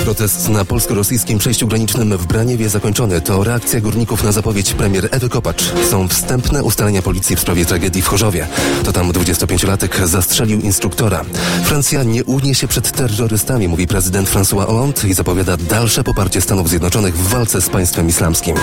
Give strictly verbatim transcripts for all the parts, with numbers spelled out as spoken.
Protest na polsko-rosyjskim przejściu granicznym w Braniewie zakończony. To reakcja górników na zapowiedź premier Ewy Kopacz. Są wstępne ustalenia policji w sprawie tragedii w Chorzowie. To tam dwudziestopięciolatek zastrzelił instruktora. Francja nie ugnie się przed terrorystami, mówi prezydent François Hollande i zapowiada dalsze poparcie Stanów Zjednoczonych w walce z państwem islamskim.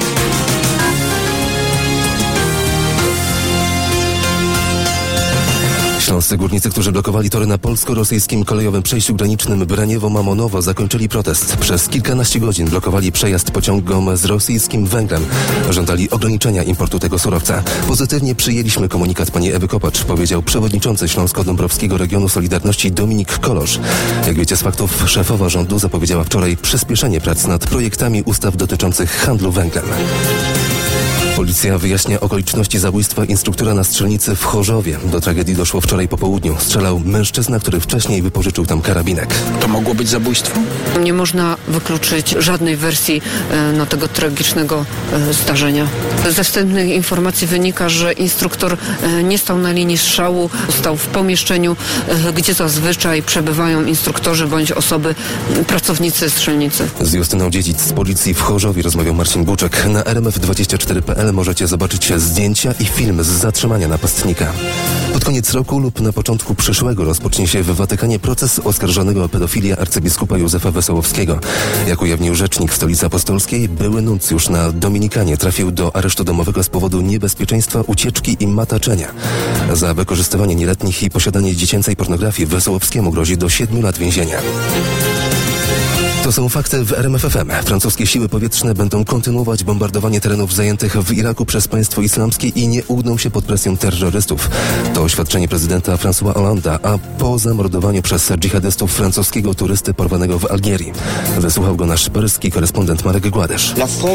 Śląscy górnicy, którzy blokowali tory na polsko-rosyjskim kolejowym przejściu granicznym Braniewo-Mamonowo, zakończyli protest. Przez kilkanaście godzin blokowali przejazd pociągom z rosyjskim węglem. Żądali ograniczenia importu tego surowca. Pozytywnie przyjęliśmy komunikat pani Ewy Kopacz, powiedział przewodniczący Śląsko-Dąbrowskiego Regionu Solidarności Dominik Kolosz. Jak wiecie z faktów, szefowa rządu zapowiedziała wczoraj przyspieszenie prac nad projektami ustaw dotyczących handlu węglem. Policja wyjaśnia okoliczności zabójstwa instruktora na strzelnicy w Chorzowie. Do tragedii doszło wczoraj po południu. Strzelał mężczyzna, który wcześniej wypożyczył tam karabinek. To mogło być zabójstwo? Nie można wykluczyć żadnej wersji e, no, tego tragicznego e, zdarzenia. Ze wstępnych informacji wynika, że instruktor e, nie stał na linii strzału, stał w pomieszczeniu, e, gdzie zazwyczaj przebywają instruktorzy bądź osoby, e, pracownicy strzelnicy. Z Justyną Dziedzic z policji w Chorzowie rozmawiał Marcin Buczek. Na R M F dwadzieścia cztery kropka p l możecie zobaczyć zdjęcia i film z zatrzymania napastnika. Pod koniec roku lub na początku przyszłego rozpocznie się w Watykanie proces oskarżonego o pedofilię arcybiskupa Józefa Wesołowskiego. Jak ujawnił rzecznik Stolicy Apostolskiej, były nuncjusz na Dominikanie trafił do aresztu domowego z powodu niebezpieczeństwa ucieczki i mataczenia. Za wykorzystywanie nieletnich i posiadanie dziecięcej pornografii Wesołowskiemu grozi do siedmiu lat więzienia. To są fakty w R M F F M. Francuskie siły powietrzne będą kontynuować bombardowanie terenów zajętych w Iraku przez państwo islamskie i nie ugną się pod presją terrorystów. To oświadczenie prezydenta François Hollande'a, a po zamordowaniu przez dżihadystów francuskiego turysty porwanego w Algierii. Wysłuchał go nasz paryski korespondent Marek Gładesz.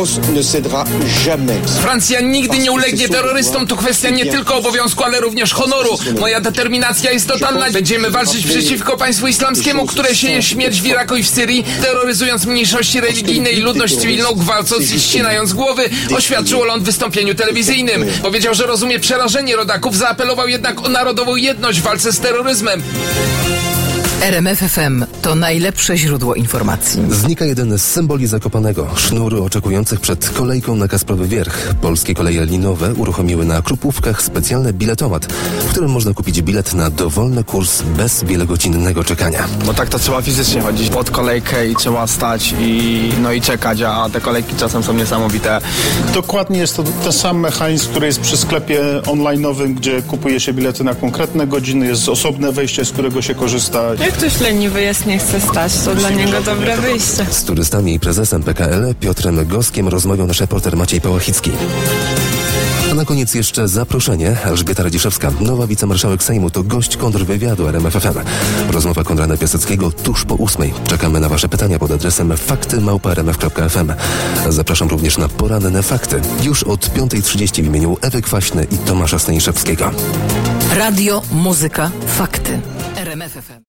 Francja nigdy nie ulegnie terrorystom. To kwestia nie tylko obowiązku, ale również honoru. Moja determinacja jest totalna. Będziemy walczyć przeciwko państwu islamskiemu, które sieje śmierć w Iraku i w Syrii, terroryzując mniejszości religijne i ludność cywilną, gwałcąc i ścinając głowy, oświadczył Hollande w wystąpieniu telewizyjnym. Powiedział, że rozumie przerażenie rodaków, zaapelował jednak o narodową jedność w walce z terroryzmem. R M F F M to najlepsze źródło informacji. Znika jeden z symboli Zakopanego. Sznur oczekujących przed kolejką na Kasprowy Wierch. Polskie koleje linowe uruchomiły na Krupówkach specjalny biletomat, w którym można kupić bilet na dowolny kurs bez wielogodzinnego czekania. Bo tak to trzeba fizycznie chodzić pod kolejkę i trzeba stać i no i czekać, a te kolejki czasem są niesamowite. Dokładnie jest to ten sam mechanizm, który jest przy sklepie online'owym, gdzie kupuje się bilety na konkretne godziny, jest osobne wejście, z którego się korzysta. Jak ktoś leniwy jest, nie chce stać, to dla niego dobre wyjście. Z turystami i prezesem P K L Piotrem Goskiem rozmawiał nasz reporter Maciej Pałachicki. A na koniec jeszcze zaproszenie. Elżbieta Radziszewska, nowa wicemarszałek Sejmu, to gość kontrwywiadu R M F F M. Rozmowa Konrada Piaseckiego tuż po ósmej. Czekamy na wasze pytania pod adresem fakty małpa r m f kropka f m. Zapraszam również na poranne fakty. Już od piątej trzydzieści w imieniu Ewy Kwaśny i Tomasza Staniszewskiego. Radio, muzyka, fakty. R M F F M.